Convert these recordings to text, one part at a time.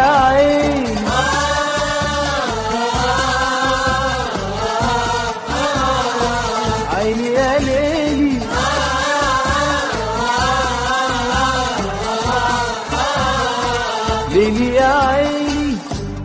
يا عيني عيني يا ليلي ليلي يا عيني.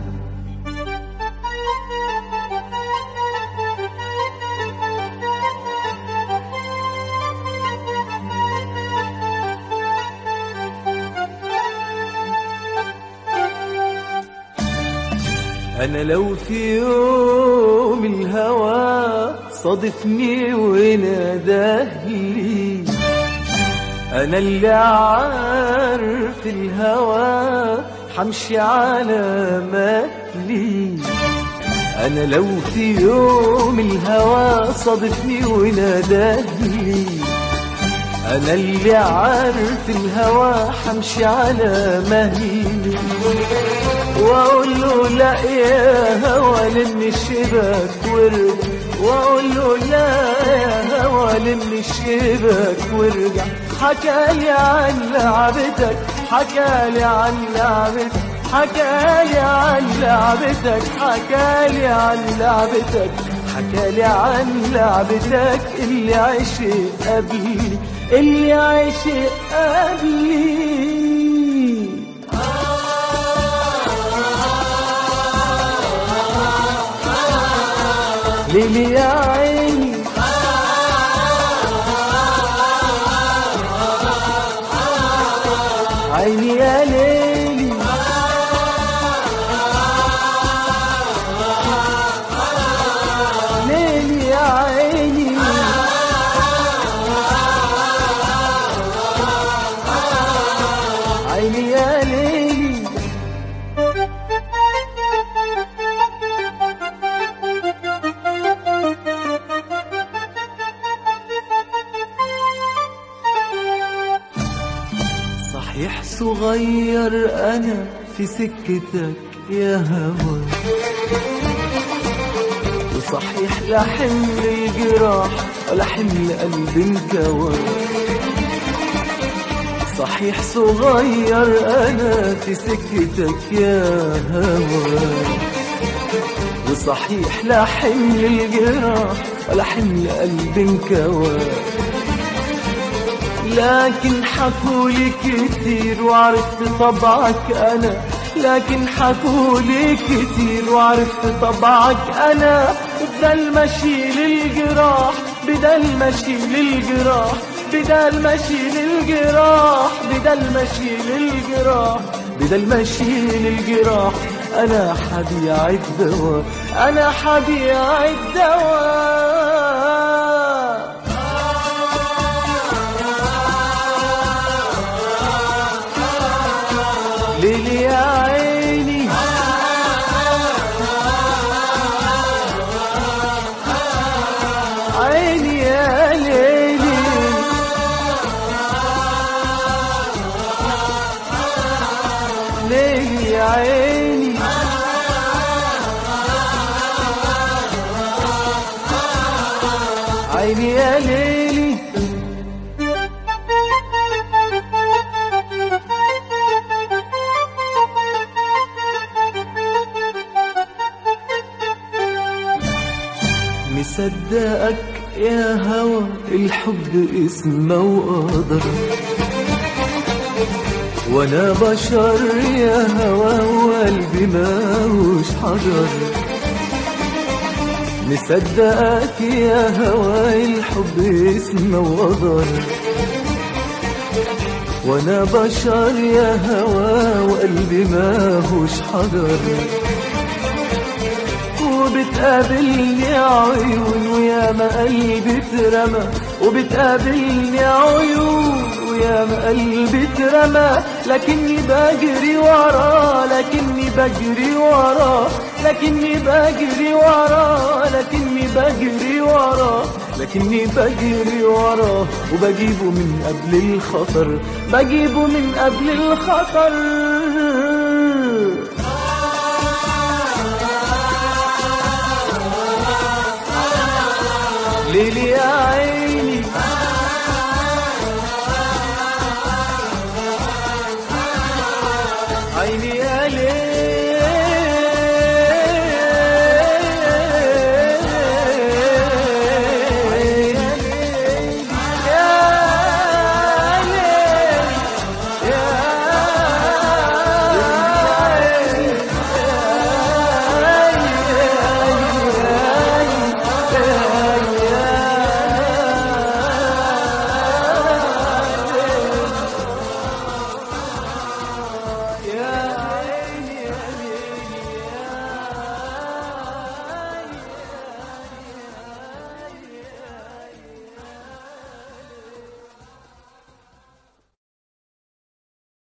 أنا لو في يوم الهوى صادفني ونادهلي، أنا اللي عارف الهوى حمشي على مهلي. أنا لو في يوم الهوى صادفني ونادهلي، أنا اللي عارف الهوى حمشي على مهلي. وأقول له لا يا هوى لم الشباك وارجع، وأقول له لا يا هوى لم الشباك وارجع. حكالي عن لعبتك، حكالي عن لعبتك، حكالي عن لعبتك، حكالي عن لعبتك، حكالي عن لعبتك. اللي عشق قبلي، اللي عشق قبلي. ليلي يا عيني عيني يا ليلي ليلي يا عيني عيني يا ليلي. صحيح صغير أنا في سكتك يا هوى، وصحيح لا حمل الجراح ولا حمل قلب انكوى. صحيح صغير أنا في سكتك يا هوى، وصحيح لا حمل الجراح ولا حمل قلب انكوى. لكن حكولي كتير وعرفت طبعك أنا، لكن حكولي كتير وعرفت طبعك أنا. بدل مشي للجراح، بدل مشي للجراح، بدل مشي للجراح، بدل مشي للجراح، بدل مشي للجراح. أنا حبيع الدواء، أنا حبيع الدواء. ليلي يا عيني عيني يا ليلي ليلي يا عيني عيني يا ليلي. مصدقك يا هوى الحب اسمه وقدر، وانا بشر يا هوى وقلبي ماهوش حجر. مصدقك يا هوى الحب اسمه وقدر، وانا بشر يا هوى وقلبي ماهوش حجر. وبتقابلني عيون ويا ما قلبي اترمى، وبتقابلني عيون ويا ما قلبي اترمى. لكني بجري وراه، لكني بجري وراه، لكني بجري وراه، لكني بجري وراه، لكني بجري وراه. وبجيبه من قبل الخطر، بجيبه من قبل الخطر.